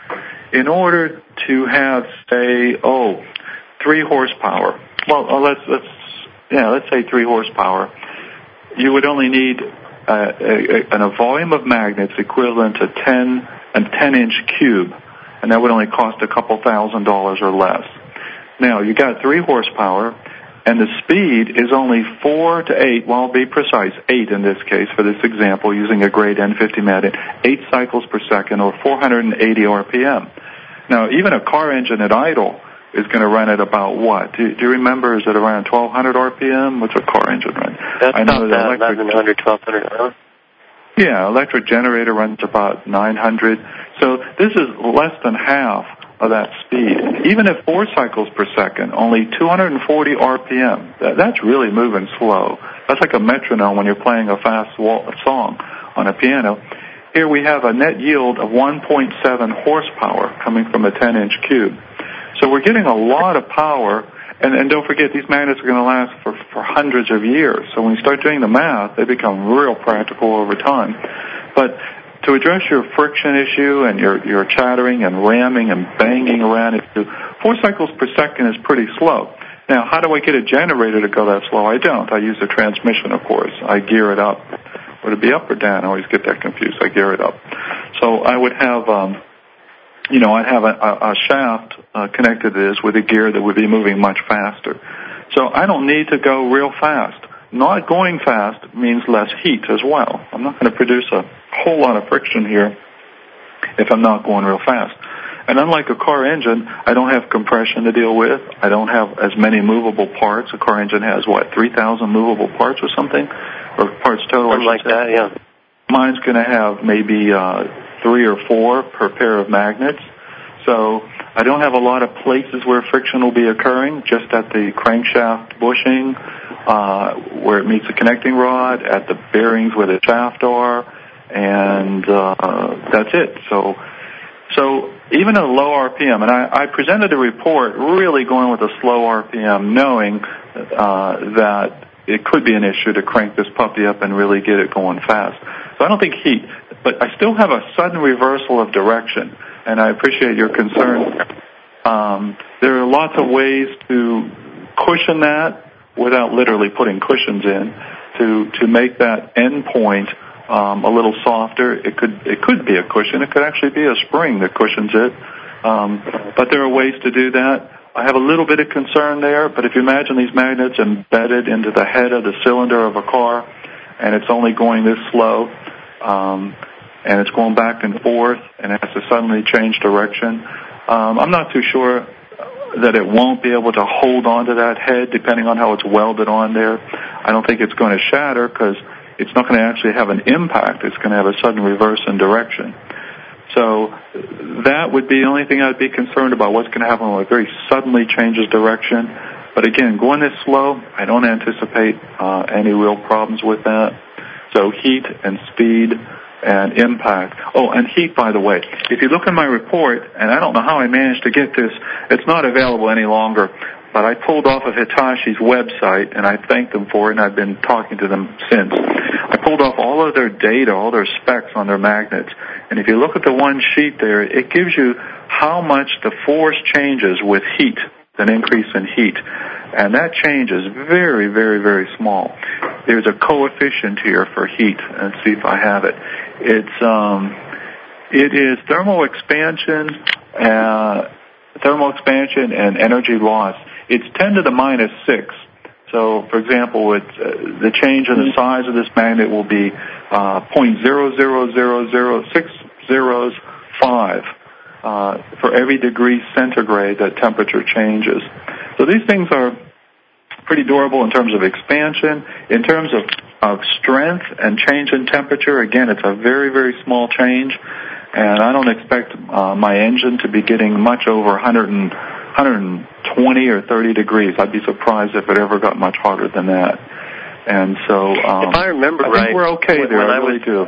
in order to have, say, oh, three horsepower. Well, uh, let's let's. Yeah, let's say three horsepower, you would only need uh, a, a, a volume of magnets equivalent to ten, a ten-inch cube, and that would only cost a couple thousand dollars or less. Now, you got three horsepower, and the speed is only four to eight, well, I'll be precise, eight in this case for this example, using a grade N fifty magnet, eight cycles per second or four hundred eighty R P M. Now, even a car engine at idle is going to run at about what? Do, do you remember? Is it around twelve hundred R P M? What's a car engine run? That's I know about that that, eleven hundred, twelve hundred, huh? Yeah, electric generator runs about nine hundred. So this is less than half of that speed. Even at four cycles per second, only two hundred forty R P M. That, that's really moving slow. That's like a metronome when you're playing a fast wall, song on a piano. Here we have a net yield of one point seven horsepower coming from a ten-inch cube. So we're getting a lot of power, and, and don't forget, these magnets are going to last for, for hundreds of years. So when you start doing the math, they become real practical over time. But to address your friction issue and your, your chattering and ramming and banging around, it, four cycles per second is pretty slow. Now, how do I get a generator to go that slow? I don't. I use a transmission, of course. I gear it up. Would it be up or down? I always get that confused. I gear it up. So I would have... Um, You know, I'd have a, a, a shaft uh, connected to this with a gear that would be moving much faster. So I don't need to go real fast. Not going fast means less heat as well. I'm not going to produce a whole lot of friction here if I'm not going real fast. And unlike a car engine, I don't have compression to deal with. I don't have as many movable parts. A car engine has, what, three thousand movable parts or something? Or parts total? Something like that, yeah. Mine's going to have maybe... Uh, three or four per pair of magnets. So I don't have a lot of places where friction will be occurring, just at the crankshaft bushing, uh, where it meets the connecting rod, at the bearings where the shaft are, and uh, that's it. So so even at a low R P M, and I, I presented a report really going with a slow R P M, knowing uh, that it could be an issue to crank this puppy up and really get it going fast. So I don't think heat, but I still have a sudden reversal of direction, and I appreciate your concern. Um, there are lots of ways to cushion that without literally putting cushions in, to to make that end point um, a little softer. It could it could be a cushion. It could actually be a spring that cushions it. Um, but there are ways to do that. I have a little bit of concern there, but if you imagine these magnets embedded into the head of the cylinder of a car, and it's only going this slow, um, and it's going back and forth, and it has to suddenly change direction, um, I'm not too sure that it won't be able to hold on to that head depending on how it's welded on there. I don't think it's going to shatter because it's not going to actually have an impact. It's going to have a sudden reverse in direction. So that would be the only thing I'd be concerned about, what's going to happen when it very suddenly changes direction. But again, going this slow, I don't anticipate uh, any real problems with that. So heat and speed and impact. Oh, and heat, by the way. If you look in my report, and I don't know how I managed to get this, it's not available any longer, but I pulled off of Hitashi's website, and I thanked them for it, and I've been talking to them since. I pulled off all of their data, all their specs on their magnets. And if you look at the one sheet there, it gives you how much the force changes with heat, an increase in heat. And that change is very, very, very small. There's a coefficient here for heat. Let's see if I have it. It's um, it is thermal expansion, uh, thermal expansion and energy loss. It's ten to the minus six. So, for example, it's, uh, the change in the size of this magnet will be uh, zero point zero zero zero zero six zero five uh, for every degree centigrade that temperature changes. So these things are pretty durable in terms of expansion. In terms of, of strength and change in temperature, again, it's a very, very small change. And I don't expect uh, my engine to be getting much over one hundred, and, one hundred twenty or thirty degrees. I'd be surprised if it ever got much hotter than that. And so, um, if I remember I right, think we're okay when, there. when I I really was, do.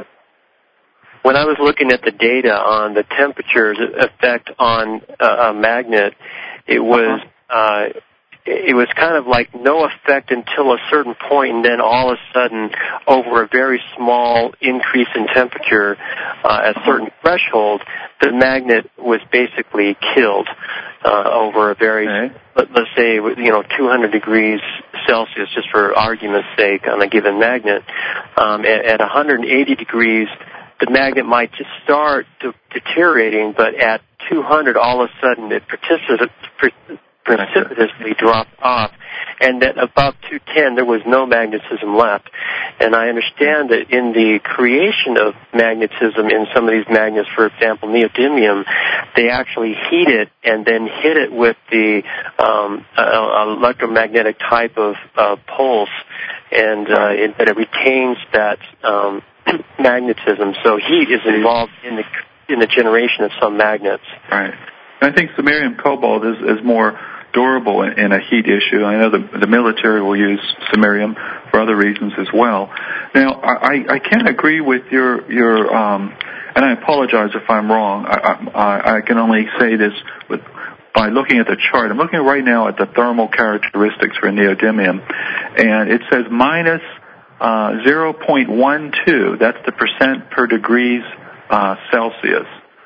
When I was looking at the data on the temperature's effect on uh, a magnet, it was uh, it was kind of like no effect until a certain point, and then all of a sudden, over a very small increase in temperature, uh, at a certain threshold, the magnet was basically killed uh, over a very, okay. let, let's say, you know, two hundred degrees Celsius, just for argument's sake, on a given magnet. Um, at, at one hundred eighty degrees, the magnet might just start to deteriorating, but at two hundred, all of a sudden, it participates. precipitously dropped off, and at above two ten there was no magnetism left. And I understand that in the creation of magnetism in some of these magnets, for example, neodymium, they actually heat it and then hit it with the um, uh, electromagnetic type of uh, pulse, and uh, it, that it retains that um, magnetism. So heat is involved in the in the generation of some magnets. Right. I think samarium cobalt is, is more durable in, in a heat issue. I know the, the military will use samarium for other reasons as well. Now, I, I can't agree with your, your um, and I apologize if I'm wrong. I, I, I can only say this with, by looking at the chart. I'm looking right now at the thermal characteristics for neodymium, and it says minus uh, zero point one two. That's the percent per degrees uh, Celsius.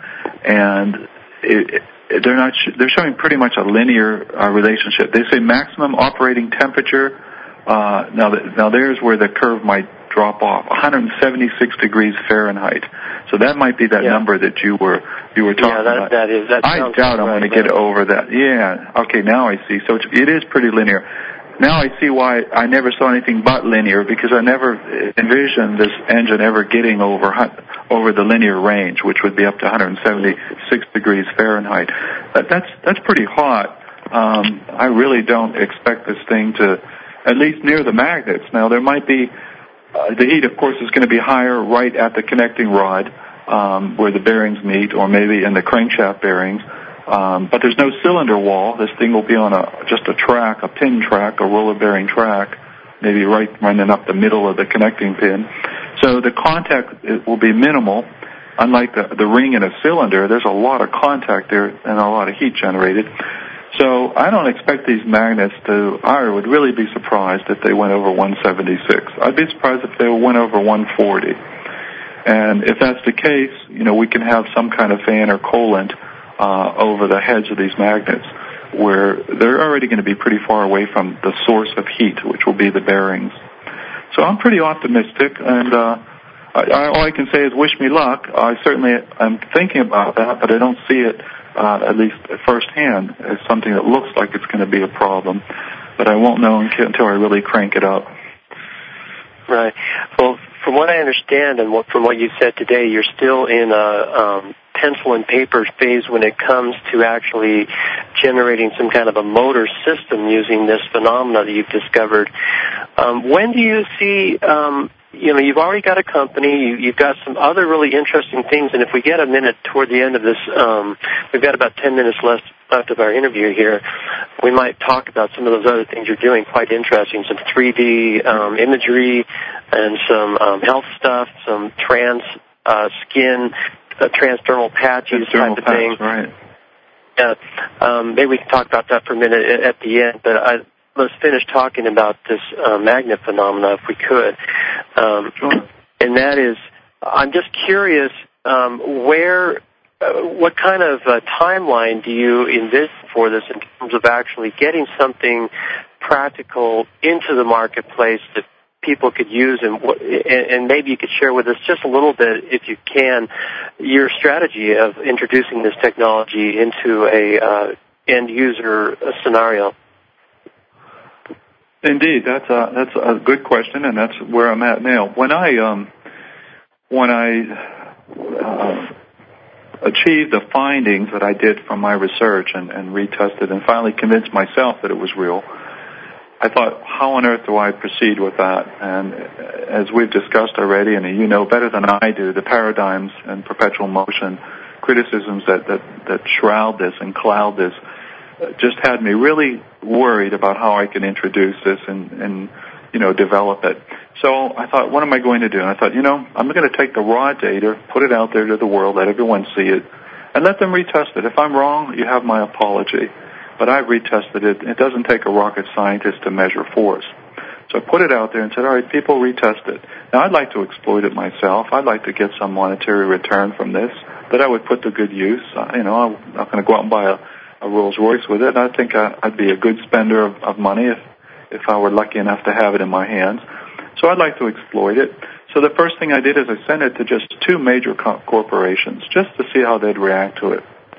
And it, They're not. They're showing pretty much a linear uh, relationship. They say maximum operating temperature. Uh, now, the, now there's where the curve might drop off. one hundred seventy-six degrees Fahrenheit. So that might be that yeah. number that you were you were talking yeah, that, about. that is. That I doubt I'm right, going to get over that. Yeah. Okay. Now I see. So it's, it is pretty linear. Now I see why I never saw anything but linear, because I never envisioned this engine ever getting over over the linear range, which would be up to one hundred seventy-six degrees Fahrenheit. That, that's that's pretty hot. Um, I really don't expect this thing to, at least near the magnets. Now there might be uh, the heat, of course, is going to be higher right at the connecting rod um, where the bearings meet, or maybe in the crankshaft bearings. Um, but there's no cylinder wall. This thing will be on a just a track, a pin track, a roller bearing track, maybe right running up the middle of the connecting pin. So the contact it will be minimal. Unlike the, the ring in a cylinder, there's a lot of contact there and a lot of heat generated. So I don't expect these magnets to, I would really be surprised if they went over one seventy-six. I'd be surprised if they went over one forty. And if that's the case, you know, we can have some kind of fan or coolant Uh, over the heads of these magnets, where they're already going to be pretty far away from the source of heat, which will be the bearings. So I'm pretty optimistic, and uh, I, all I can say is wish me luck. I certainly am thinking about that, but I don't see it, uh, at least firsthand, as something that looks like it's going to be a problem. But I won't know until I really crank it up. Right. Well, from what I understand and what, from what you said today, you're still in a um, pencil and paper phase when it comes to actually generating some kind of a motor system using this phenomena that you've discovered. Um, when do you see, um, you know, you've already got a company, you, you've got some other really interesting things, and if we get a minute toward the end of this, um, we've got about ten minutes left left of our interview here, we might talk about some of those other things you're doing, quite interesting, some three D um, imagery and some um, health stuff, some trans uh, skin, uh, transdermal patches Transdermal type of patch, thing. right. Yeah, um, maybe we can talk about that for a minute at the end, but I, us finish talking about this uh, magnet phenomena, if we could. Um, Sure. And that is, I'm just curious, um, where, uh, what kind of uh, timeline do you envision for this in terms of actually getting something practical into the marketplace that people could use, and, and maybe you could share with us just a little bit, if you can, your strategy of introducing this technology into a uh, end user scenario. Indeed, that's a that's a good question, and that's where I'm at now. When I um, when I uh, achieved the findings that I did from my research and, and retested, and finally convinced myself that it was real, I thought, how on earth do I proceed with that? And as we've discussed already, and you know better than I do, the paradigms and perpetual motion criticisms that that, that shroud this and cloud this just had me really worried about how I can introduce this and, and, you know, develop it. So I thought, what am I going to do? And I thought, you know, I'm going to take the raw data, put it out there to the world, let everyone see it, and let them retest it. If I'm wrong, you have my apology. But I've retested it. It doesn't take a rocket scientist to measure force. So I put it out there and said, all right, people, retest it. Now, I'd like to exploit it myself. I'd like to get some monetary return from this that I would put to good use. Uh, you know, I'm not going to go out and buy a a Rolls Royce with it. I think I'd be a good spender of, of money if, if I were lucky enough to have it in my hands. So I'd like to exploit it. So the first thing I did is I sent it to just two major co- corporations just to see how they'd react to it.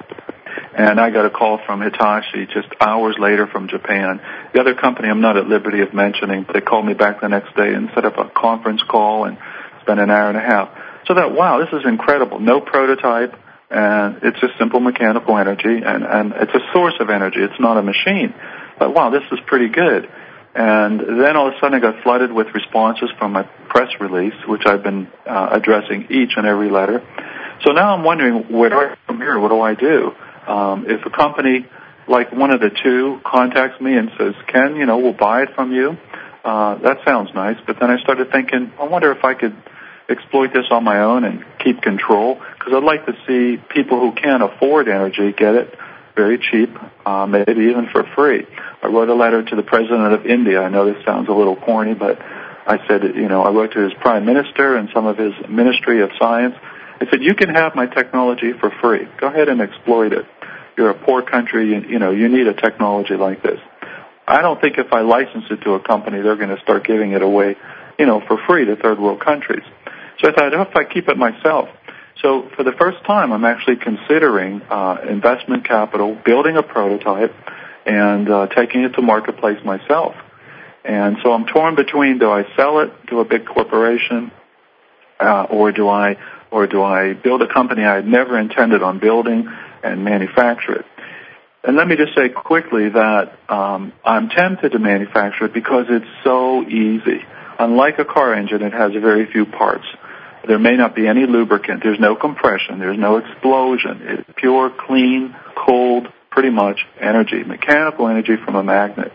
And I got a call from Hitachi just hours later from Japan. The other company I'm not at liberty of mentioning, but they called me back the next day and set up a conference call and spent an hour and a half. So that, wow, this is incredible. No prototype. And it's just simple mechanical energy, and, and it's a source of energy. It's not a machine. But, wow, this is pretty good. And then all of a sudden I got flooded with responses from my press release, which I've been uh, addressing each and every letter. So now I'm wondering, where do I go from here? What do I do? Um, if a company like one of the two contacts me and says, Ken, you know, we'll buy it from you, uh, that sounds nice. But then I started thinking, I wonder if I could exploit this on my own and keep control, because I'd like to see people who can't afford energy get it very cheap, uh, maybe even for free. I wrote a letter to the president of India. I know this sounds a little corny, but I said, you know, I wrote to his prime minister and some of his ministry of science. I said, you can have my technology for free. Go ahead and exploit it. You're a poor country, you, you know, you need a technology like this. I don't think if I license it to a company, they're going to start giving it away, you know, for free to third world countries. So I thought, what if I keep it myself? So for the first time, I'm actually considering uh, investment capital, building a prototype, and uh, taking it to marketplace myself. And so I'm torn between, do I sell it to a big corporation, uh, or do I, or do I build a company I had never intended on building and manufacture it? And let me just say quickly that um, I'm tempted to manufacture it because it's so easy. Unlike a car engine, it has very few parts. There may not be any lubricant. There's no compression. There's no explosion. It's pure, clean, cold, pretty much energy, mechanical energy from a magnet.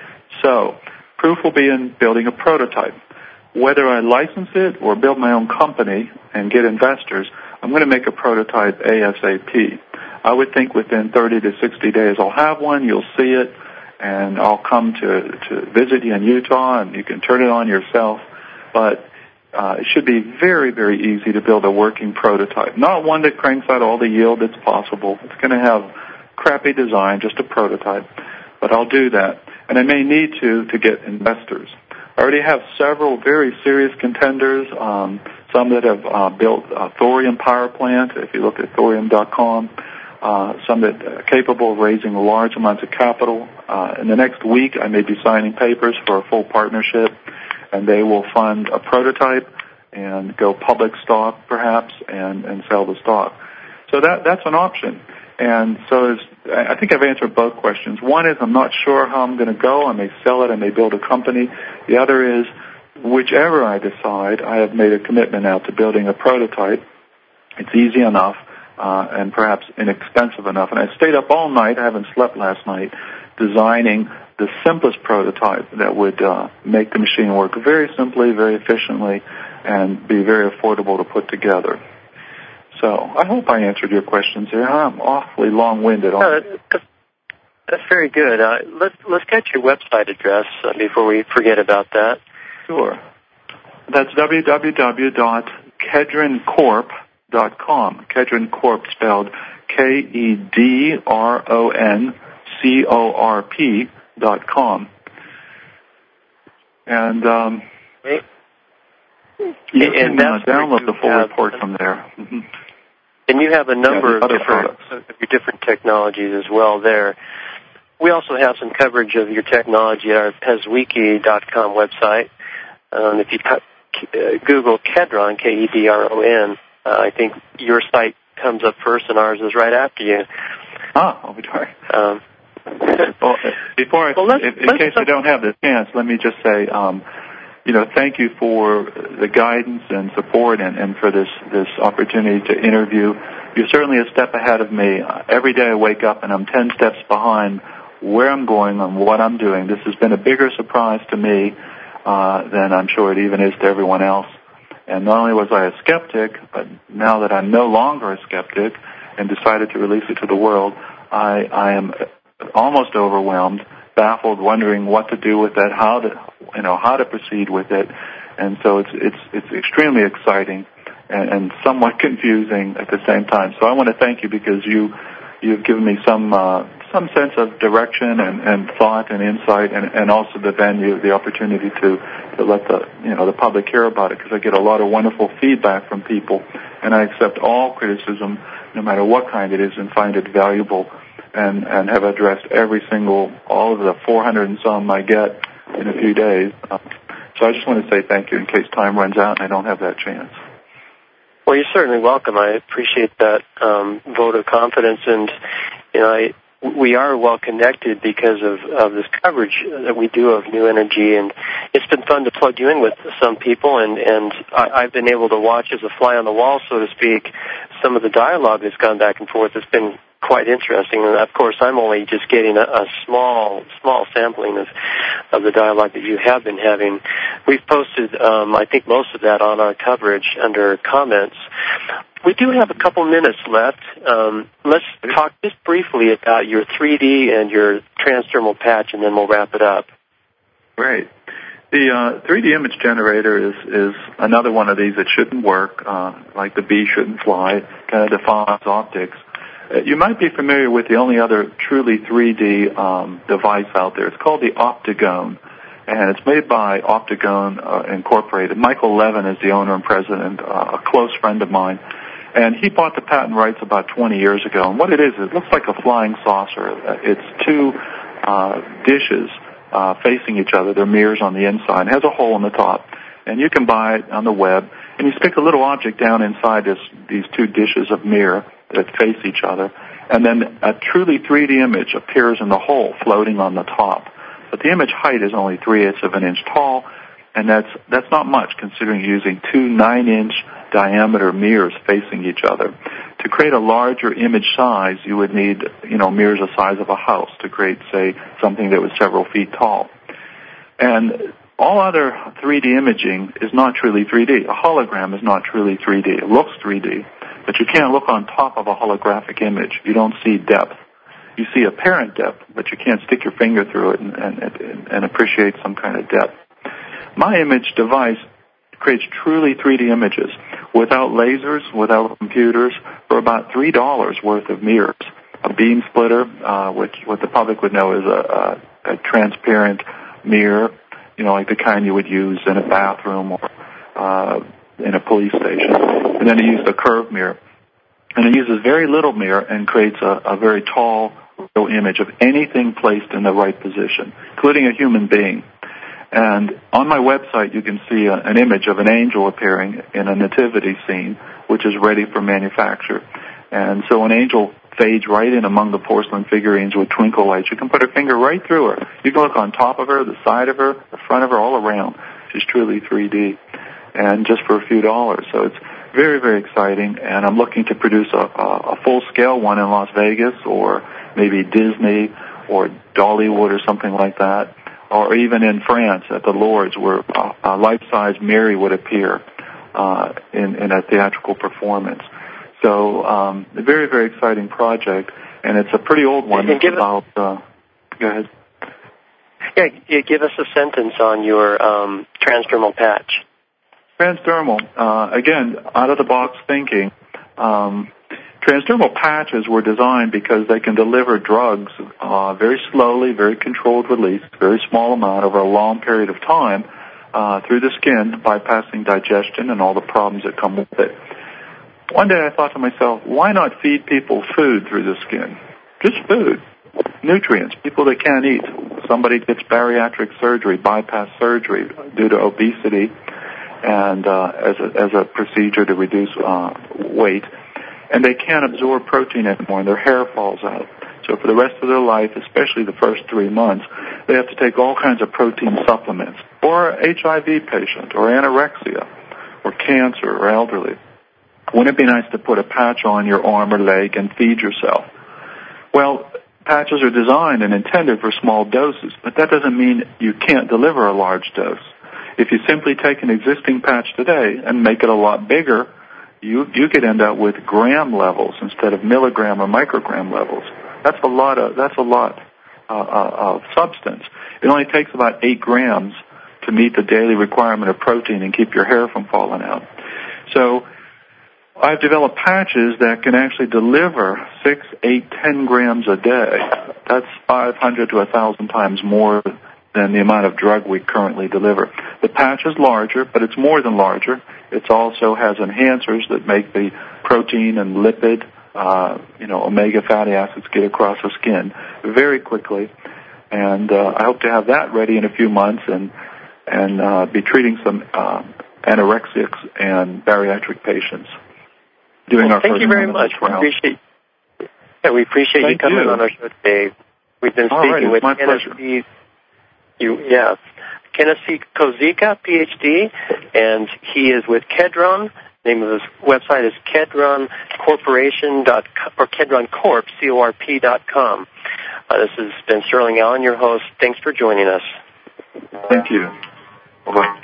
So proof will be in building a prototype. Whether I license it or build my own company and get investors, I'm going to make a prototype ASAP. I would think within thirty to sixty days I'll have one. You'll see it, and I'll come to, to visit you in Utah, and you can turn it on yourself. But Uh, it should be very, very easy to build a working prototype. Not one that cranks out all the yield that's possible. It's going to have crappy design, just a prototype. But I'll do that. And I may need to to get investors. I already have several very serious contenders, um, some that have uh, built a thorium power plant, if you look at thorium dot com, uh, some that are capable of raising large amounts of capital. Uh, in the next week, I may be signing papers for a full partnership, and they will fund a prototype and go public stock, perhaps, and, and sell the stock. So that that's an option. And so as, I think I've answered both questions. One is I'm not sure how I'm going to go. I may sell it. I may build a company. The other is whichever I decide, I have made a commitment now to building a prototype. It's easy enough uh, and perhaps inexpensive enough. And I stayed up all night. I haven't slept last night designing the simplest prototype that would uh, make the machine work very simply, very efficiently, and be very affordable to put together. So I hope I answered your questions here. I'm awfully long-winded. Uh, That's very good. Uh, let's let's get your website address uh, before we forget about that. Sure. That's w w w dot kedron corp dot com. Kedron Corp spelled K E D R O N C O R P dot com. And um, okay. you and can uh, download the full have, report from there. Mm-hmm. And you have a number yeah, of different, of your different technologies as well there. We also have some coverage of your technology at our pezwiki dot com website. Um, if you uh, Google Kedron, K E D R O N, uh, I think your site comes up first and ours is right after you. Ah, I'll be sorry. Um, well, before I, well, let's, in, in let's case I don't have the chance, let me just say, um, you know, thank you for the guidance and support and, and for this, this opportunity to interview. You're certainly a step ahead of me. Uh, every day I wake up and I'm ten steps behind where I'm going and what I'm doing. This has been a bigger surprise to me uh, than I'm sure it even is to everyone else. And not only was I a skeptic, but now that I'm no longer a skeptic and decided to release it to the world, I, I am almost overwhelmed, baffled, wondering what to do with it, how to, you know, how to proceed with it. And so it's it's it's extremely exciting and, and somewhat confusing at the same time. So I want to thank you because you you've given me some uh, some sense of direction and, and thought and insight, and, and also the venue, the opportunity to, to let the you know the public hear about it, because I get a lot of wonderful feedback from people, and I accept all criticism, no matter what kind it is, and find it valuable, and, and have addressed every single, all of the four hundred and some I get in a few days. Uh, so I just want to say thank you in case time runs out and I don't have that chance. Well, you're certainly welcome. I appreciate that um, vote of confidence, and you know, I, we are well connected because of, of this coverage that we do of new energy, and it's been fun to plug you in with some people, and and I, I've been able to watch as a fly on the wall, so to speak, some of the dialogue that's gone back and forth. It's been quite interesting, and of course, I'm only just getting a, a small, small sampling of, of the dialogue that you have been having. We've posted, um, I think, most of that on our coverage under comments. We do have a couple minutes left. Um, let's talk just briefly about your three D and your transdermal patch, and then we'll wrap it up. Great. The uh, three D image generator is, is another one of these that shouldn't work, uh, like the bee shouldn't fly, kind of defies optics. Uh, you might be familiar with the only other truly three D um, device out there. It's called the Optigone, and it's made by Optigone uh, Incorporated. Michael Levin is the owner and president, uh, a close friend of mine. And he bought the patent rights about twenty years ago. And what it is, it looks like a flying saucer. It's two uh, dishes uh, facing each other. They're mirrors on the inside. It has a hole in the top. And you can buy it on the web. And you stick a little object down inside this, these two dishes of mirror that face each other. And then a truly three D image appears in the hole floating on the top. But the image height is only three-eighths of an inch tall. And that's that's not much, considering using two nine-inch diameter mirrors facing each other. To create a larger image size, you would need, you know, mirrors the size of a house to create, say, something that was several feet tall. And all other three D imaging is not truly three D. A hologram is not truly three D. It looks three D, but you can't look on top of a holographic image. You don't see depth. You see apparent depth, but you can't stick your finger through it and, and, and appreciate some kind of depth. My image device creates truly three D images without lasers, without computers, for about three dollars worth of mirrors. A beam splitter, uh, which what the public would know is a, a, a transparent mirror, you know, like the kind you would use in a bathroom or uh, in a police station. And then it uses a curved mirror. And it uses very little mirror and creates a, a very tall real image of anything placed in the right position, including a human being. And on my website, you can see a, an image of an angel appearing in a nativity scene, which is ready for manufacture. And so an angel fades right in among the porcelain figurines with twinkle lights. You can put a finger right through her. You can look on top of her, the side of her, the front of her, all around. She's truly three D, and just for a few dollars. So it's very, very exciting. And I'm looking to produce a, a, a full-scale one in Las Vegas, or maybe Disney or Dollywood or something like that, or even in France at the Lourdes, where a, a life-size Mary would appear uh, in, in a theatrical performance. So um, a very, very exciting project, and it's a pretty old one. It's about uh, Go ahead. Yeah, you give us a sentence on your um, transdermal patch. Transdermal, uh, again, out-of-the-box thinking. Um, transdermal patches were designed because they can deliver drugs uh, very slowly, very controlled release, very small amount over a long period of time uh, through the skin, bypassing digestion and all the problems that come with it. One day I thought to myself, why not feed people food through the skin? Just food, nutrients, people that can't eat. Somebody gets bariatric surgery, bypass surgery due to obesity, and uh, as a, as a procedure to reduce uh, weight, and they can't absorb protein anymore, and their hair falls out. So for the rest of their life, especially the first three months, they have to take all kinds of protein supplements, or H I V patient, or anorexia, or cancer, or elderly. Wouldn't it be nice to put a patch on your arm or leg and feed yourself? Well, patches are designed and intended for small doses, but that doesn't mean you can't deliver a large dose. If you simply take an existing patch today and make it a lot bigger, you you could end up with gram levels instead of milligram or microgram levels. That's a lot of that's a lot uh, uh, of substance. It only takes about eight grams to meet the daily requirement of protein and keep your hair from falling out. So I've developed patches that can actually deliver six, eight, ten grams a day. That's five hundred to one thousand times more than the amount of drug we currently deliver. The patch is larger, but it's more than larger. It also has enhancers that make the protein and lipid, uh, you know, omega fatty acids get across the skin very quickly. And uh, I hope to have that ready in a few months and and uh, be treating some uh, anorexics and bariatric patients. Doing well, our thank first you very much. We appreciate, yeah, we appreciate thank you coming you. on our show today. We've been All speaking right, with my Kenneth pleasure. C. You, yeah, Kenneth C. Kozica, P H D, and he is with Kedron. The name of his website is Kedron Corporation dot com, or Kedron Corp, C O R P dot com. Uh, this has been Sterling Allen, your host. Thanks for joining us. Thank you. Bye-bye.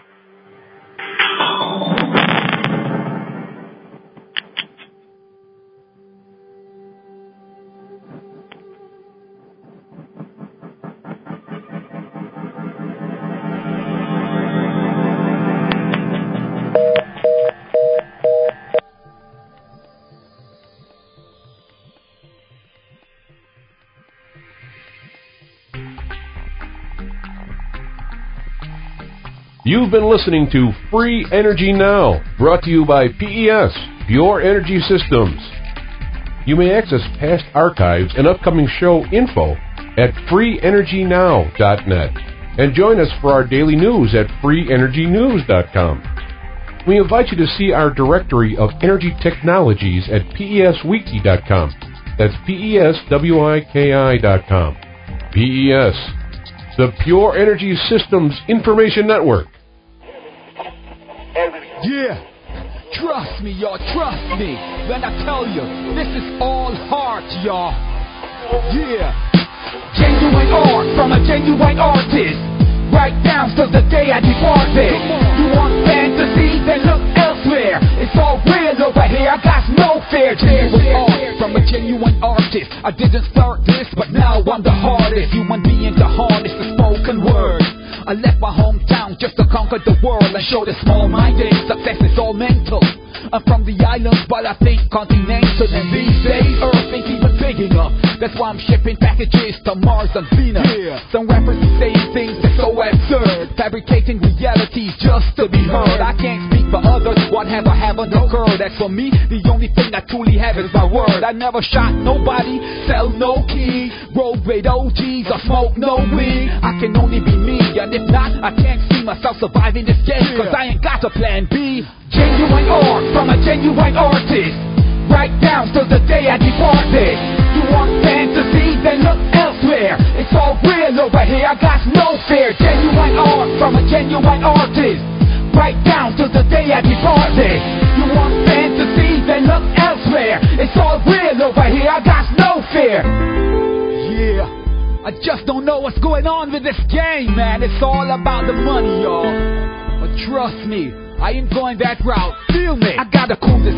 You've been listening to Free Energy Now, brought to you by P E S, Pure Energy Systems. You may access past archives and upcoming show info at free energy now dot net and join us for our daily news at free energy news dot com. We invite you to see our directory of energy technologies at P E S wiki dot com. That's P E S wiki dot com. P E S, the Pure Energy Systems Information Network. Yeah, trust me, y'all, trust me when I tell you, this is all heart, y'all. Yeah, genuine art from a genuine artist, right down till the day I departed. You want fantasy? Then look elsewhere. It's all real over here, I got no fear. Genuine art from a genuine artist. I didn't start this, but now I'm the hardest human being to harness the spoken word. I left my hometown just to conquer the world and show the small-minded success is all mental. I'm from the islands, but I think continental. And these days, Earth ain't even big enough. That's why I'm shipping packages to Mars and Venus. Yeah. Some rappers are saying things that's so absurd, fabricating realities just to be heard. I can't speak for others, whatever haven't occurred. As for me, the only thing I truly have is my word. I never shot nobody, sell no key, roll with O Gs or smoke no weed. I can only be me, and if not, I can't see myself surviving this game, cause I ain't got a plan B. Genuine art from a genuine artist, right down till the day I departed. You want fantasy? Then look elsewhere. It's all real over here, I got no fear. Genuine art from a genuine artist, right down till the day I departed. You want fantasy? Then look elsewhere. It's all real over here, I got no fear. Yeah, I just don't know what's going on with this game, man. It's all about the money, y'all. But trust me, I ain't going that route. Feel me? I gotta cool this